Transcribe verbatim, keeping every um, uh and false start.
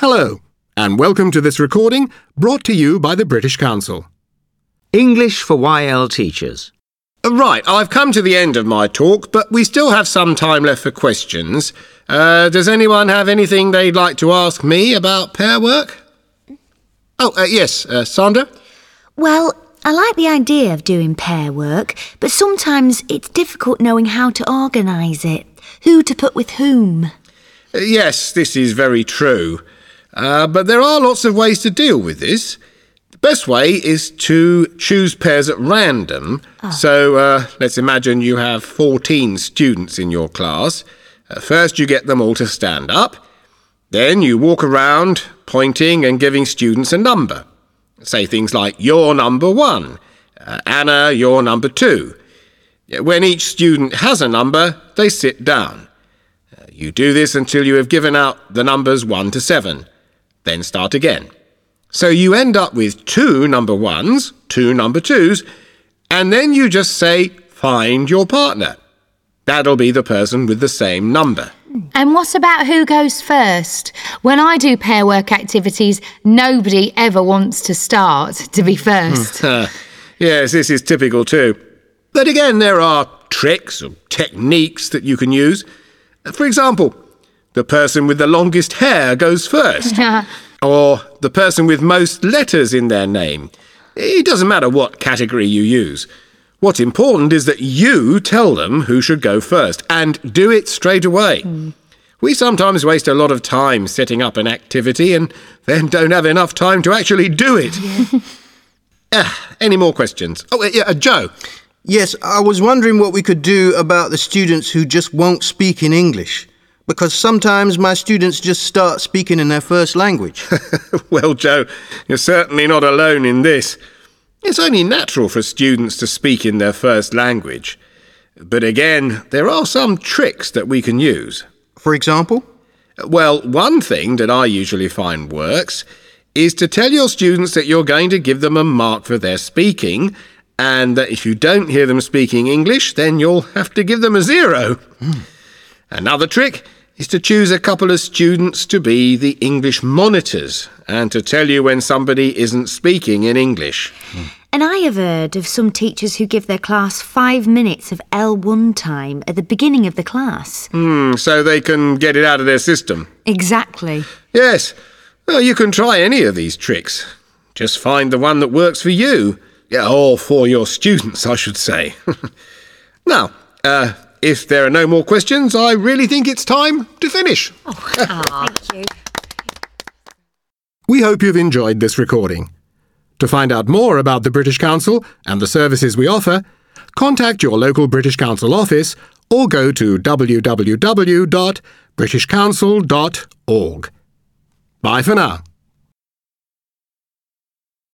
Hello, and welcome to this recording brought to you by the British Council. English for Y L teachers. Right, I've come to the end of my talk, but we still have some time left for questions. Uh, does anyone have anything they'd like to ask me about pair work? Oh, uh, yes, uh, Sandra? Well, I like the idea of doing pair work, but sometimes it's difficult knowing how to organise it, who to put with whom. Uh, yes, this is very true. Uh, but there are lots of ways to deal with this. The best way is to choose pairs at random. Oh. So uh, let's imagine you have fourteen students in your class. Uh, first you get them all to stand up. Then you walk around pointing and giving students a number. Say things like, you're number one. Uh, Anna, you're number two. When each student has a number, they sit down. Uh, you do this until you have given out the numbers one to seven. Then start again. So you end up with two number ones, two number twos, and then you just say, find your partner. That'll be the person with the same number. And what about who goes first? When I do pair work activities, nobody ever wants to start to be first. Yes, this is typical too. But again, there are tricks or techniques that you can use. For example, the person with the longest hair goes first. Or the person with most letters in their name. It doesn't matter what category you use. What's important is that you tell them who should go first, and do it straight away. Mm. We sometimes waste a lot of time setting up an activity and then don't have enough time to actually do it. Yeah. uh, any more questions? Oh, yeah, uh, Joe. Yes, I was wondering what we could do about the students who just won't speak in English. Because sometimes my students just start speaking in their first language. Well, Joe, you're certainly not alone in this. It's only natural for students to speak in their first language. But again, there are some tricks that we can use. For example? Well, one thing that I usually find works is to tell your students that you're going to give them a mark for their speaking, and that if you don't hear them speaking English, then you'll have to give them a zero. Mm. Another trick is to choose a couple of students to be the English monitors and to tell you when somebody isn't speaking in English. Mm. And I have heard of some teachers who give their class five minutes of L one time at the beginning of the class. Mm, so they can get it out of their system. Exactly. Yes. Well, you can try any of these tricks. Just find the one that works for you. Yeah, or for your students, I should say. Now, uh... if there are no more questions, I really think it's time to finish. Oh, thank you. We hope you've enjoyed this recording. To find out more about the British Council and the services we offer, contact your local British Council office or go to w w w dot british council dot org. Bye for now.